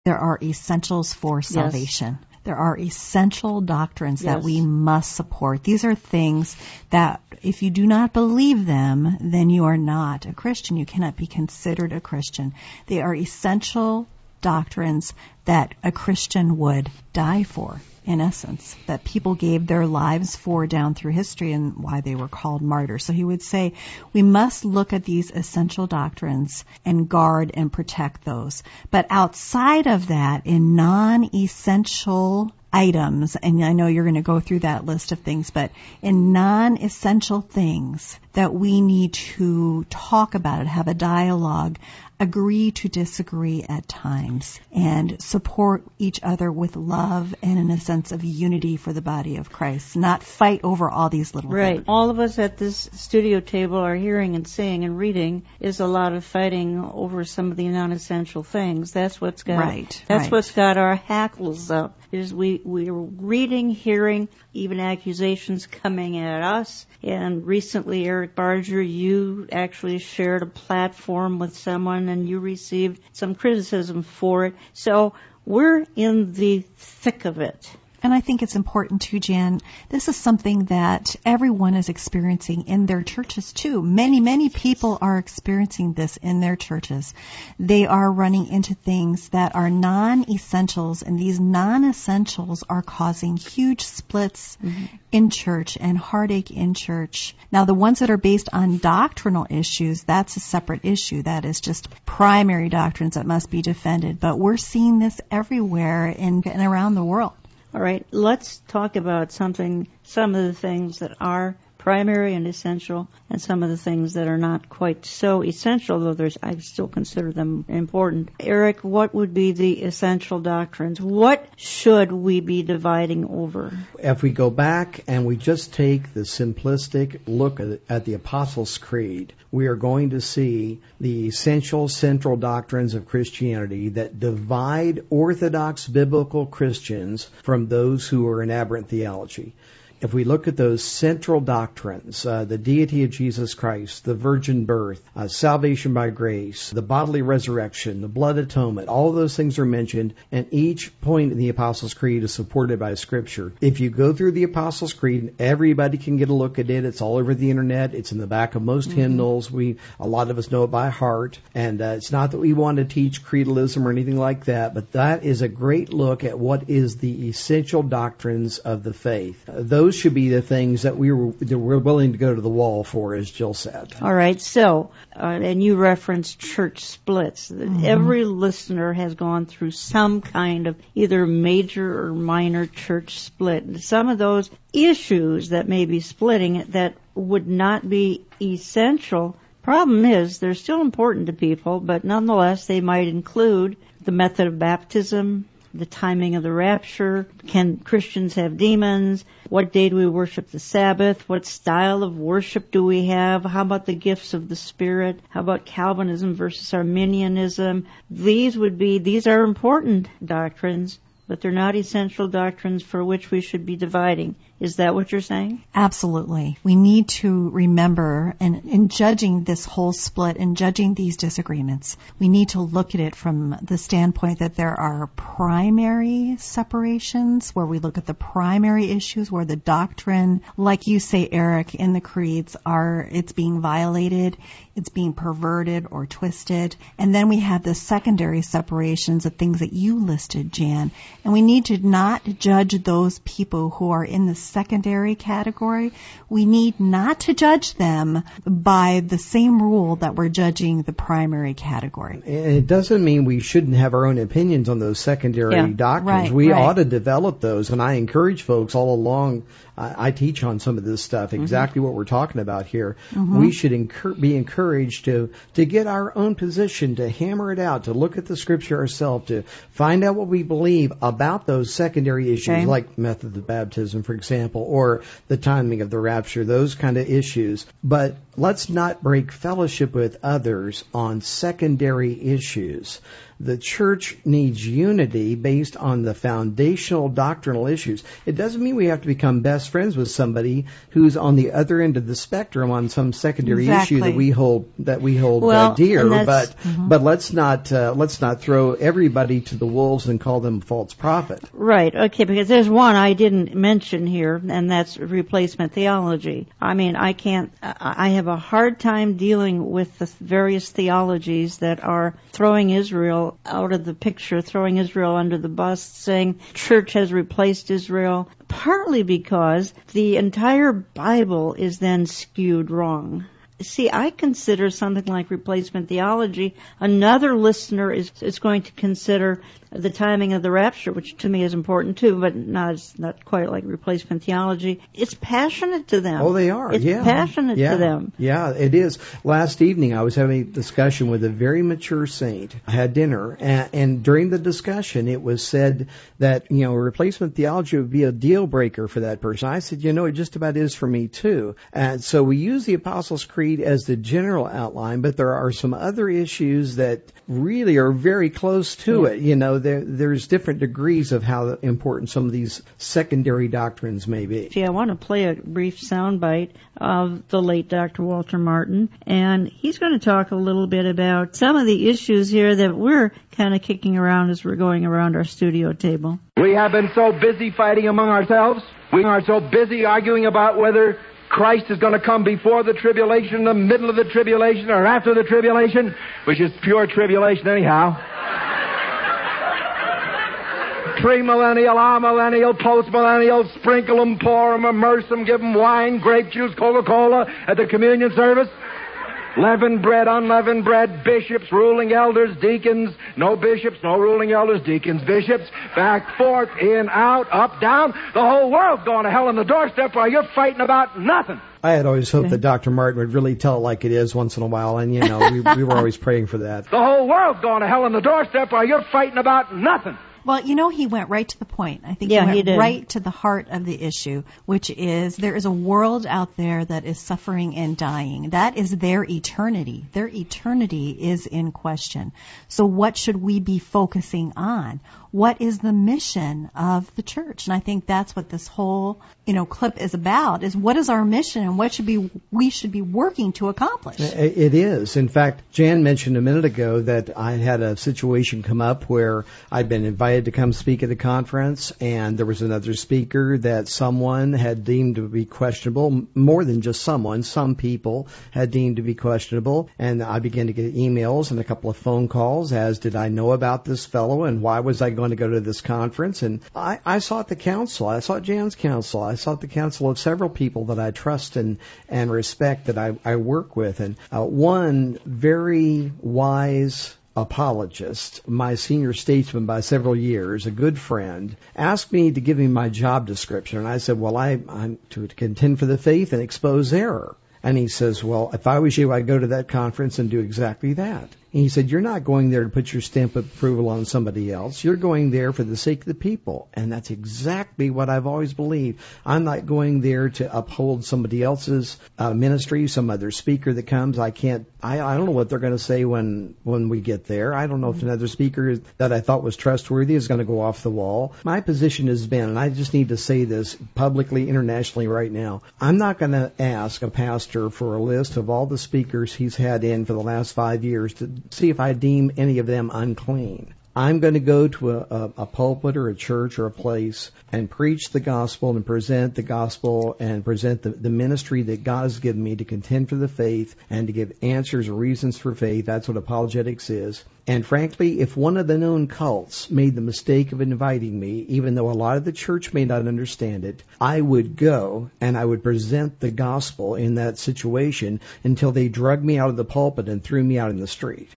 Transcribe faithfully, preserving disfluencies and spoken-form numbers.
There are essentials for salvation. Yes. There are essential doctrines yes. that we must support. These are things that if you do not believe them, then you are not a Christian. You cannot be considered a Christian. They are essential doctrines that a Christian would die for, in essence, that people gave their lives for down through history and why they were called martyrs. So he would say we must look at these essential doctrines and guard and protect those. But outside of that, in non-essential items, and I know you're going to go through that list of things, but in non-essential things that we need to talk about it, have a dialogue, agree to disagree at times, and support each other with love and in a sense of unity for the body of Christ, not fight over all these little right. things. All of us at this studio table are hearing and seeing and reading is a lot of fighting over some of the non-essential things. That's what's got right, that's right. what's got our hackles up. Is we we're reading, hearing, even accusations coming at us. And recently, Eric Barger, you actually shared a platform with someone and you received some criticism for it. So we're in the thick of it. And I think it's important too, Jan, this is something that everyone is experiencing in their churches too. Many, many people are experiencing this in their churches. They are running into things that are non-essentials, and these non-essentials are causing huge splits mm-hmm. in church and heartache in church. Now, the ones that are based on doctrinal issues, that's a separate issue. That is just primary doctrines that must be defended. But we're seeing this everywhere in, and around the world. All right, let's talk about something, some of the things that are primary and essential, and some of the things that are not quite so essential, though there's, I still consider them important. Eric, what would be the essential doctrines? What should we be dividing over? If we go back and we just take the simplistic look at, at the Apostles' Creed, we are going to see the essential central doctrines of Christianity that divide Orthodox biblical Christians from those who are in aberrant theology. If we look at those central doctrines, uh, the deity of Jesus Christ, the virgin birth, uh, salvation by grace, the bodily resurrection, the blood atonement, all those things are mentioned, and each point in the Apostles' Creed is supported by Scripture. If you go through the Apostles' Creed, everybody can get a look at it. It's all over the Internet. It's in the back of most mm-hmm. hymnals. We, a lot of us know it by heart, and uh, it's not that we want to teach creedalism or anything like that, but that is a great look at what is the essential doctrines of the faith. Uh, those should be the things that we were, that we're willing to go to the wall for, as Jill said. All right. So, uh, and you referenced church splits. Mm-hmm. Every listener has gone through some kind of either major or minor church split. Some of those issues that may be splitting that would not be essential. Problem is, they're still important to people, but nonetheless, they might include the method of baptism, the timing of the rapture, can Christians have demons, what day do we worship the Sabbath, what style of worship do we have, how about the gifts of the Spirit, how about Calvinism versus Arminianism. These would be, these are important doctrines, but they're not essential doctrines for which we should be dividing. Is that what you're saying? Absolutely. We need to remember, and in judging this whole split and judging these disagreements, we need to look at it from the standpoint that there are primary separations where we look at the primary issues where the doctrine, like you say, Eric, in the creeds are, it's being violated, it's being perverted or twisted. And then we have the secondary separations of things that you listed, Jan. And we need to not judge those people who are in the secondary category. We need not to judge them by the same rule that we're judging the primary category. And it doesn't mean we shouldn't have our own opinions on those secondary yeah, doctrines. Right, we right. ought to develop those, and I encourage folks all along. I, I teach on some of this stuff, exactly mm-hmm. what we're talking about here. Mm-hmm. We should incur- be encouraged to, to get our own position, to hammer it out, to look at the Scripture ourselves, to find out what we believe about those secondary issues, okay. like method of baptism, for example, or the timing of the rapture, those kind of issues. But let's not break fellowship with others on secondary issues. The church needs unity based on the foundational doctrinal issues. It doesn't mean we have to become best friends with somebody who's on the other end of the spectrum on some secondary exactly. issue that we hold that we hold well, uh, dear. But mm-hmm. but let's not uh, let's not throw everybody to the wolves and call them false prophet. Right. Okay. Because there's one I didn't mention here, and that's replacement theology. I mean, I can't. I have a hard time dealing with the various theologies that are throwing Israel out of the picture, throwing Israel under the bus, saying church has replaced Israel, partly because the entire Bible is then skewed wrong. See, I consider something like replacement theology. Another listener is, is going to consider the timing of the rapture, which to me is important too, but not it's not quite like replacement theology. It's passionate to them. Oh, they are. It's yeah. passionate yeah. to them. Yeah, it is. Last evening, I was having a discussion with a very mature saint. I had dinner, and, and during the discussion, it was said that, you know, replacement theology would be a deal breaker for that person. I said, you know, it just about is for me too. And so we use the Apostles' Creed as the general outline, but there are some other issues that really are very close to yeah. it. You know, there, there's different degrees of how important some of these secondary doctrines may be. Gee, I want to play a brief soundbite of the late Doctor Walter Martin, and he's going to talk a little bit about some of the issues here that we're kind of kicking around as we're going around our studio table. We have been so busy fighting among ourselves. We are so busy arguing about whether Christ is going to come before the tribulation, in the middle of the tribulation, or after the tribulation, which is pure tribulation anyhow. Pre-millennial, amillennial, post-millennial, sprinkle them, pour them, immerse them, give them wine, grape juice, Coca-Cola at the communion service. Leavened bread, unleavened bread, bishops, ruling elders, deacons, no bishops, no ruling elders, deacons, bishops, back, forth, in, out, up, down. The whole world's going to hell on the doorstep while you're fighting about nothing. I had always hoped that Doctor Martin would really tell it like it is once in a while, and, you know, we, we were always praying for that. The whole world's going to hell on the doorstep while you're fighting about nothing. Well, you know, he went right to the point. I think yeah, he went he did. right to the heart of the issue, which is there is a world out there that is suffering and dying. That is their eternity. Their eternity is in question. So what should we be focusing on? What is the mission of the church? And I think that's what this whole, you know, clip is about, is what is our mission and what should be we should be working to accomplish. It is. In fact, Jan mentioned a minute ago that I had a situation come up where I'd been invited to come speak at a conference, and there was another speaker that someone had deemed to be questionable, more than just someone, some people had deemed to be questionable, and I began to get emails and a couple of phone calls as did I know about this fellow and why was I going to go to this conference. And I, I sought the counsel. I sought Jan's counsel. I sought the counsel of several people that I trust and, and respect that I, I work with. And uh, one very wise apologist, my senior statesman by several years, a good friend, asked me to give him my job description. And I said, well, I, I'm to contend for the faith and expose error. And he says, well, if I was you, I'd go to that conference and do exactly that. And he said, you're not going there to put your stamp of approval on somebody else. You're going there for the sake of the people. And that's exactly what I've always believed. I'm not going there to uphold somebody else's uh, ministry, some other speaker that comes. I can't, I, I don't know what they're going to say when, when we get there. I don't know if another speaker that I thought was trustworthy is going to go off the wall. My position has been, and I just need to say this publicly, internationally right now, I'm not going to ask a pastor for a list of all the speakers he's had in for the last five years to see if I deem any of them unclean. I'm going to go to a, a, a pulpit or a church or a place and preach the gospel and present the gospel and present the, the ministry that God has given me to contend for the faith and to give answers or reasons for faith. That's what apologetics is. And frankly, if one of the known cults made the mistake of inviting me, even though a lot of the church may not understand it, I would go and I would present the gospel in that situation until they drug me out of the pulpit and threw me out in the street.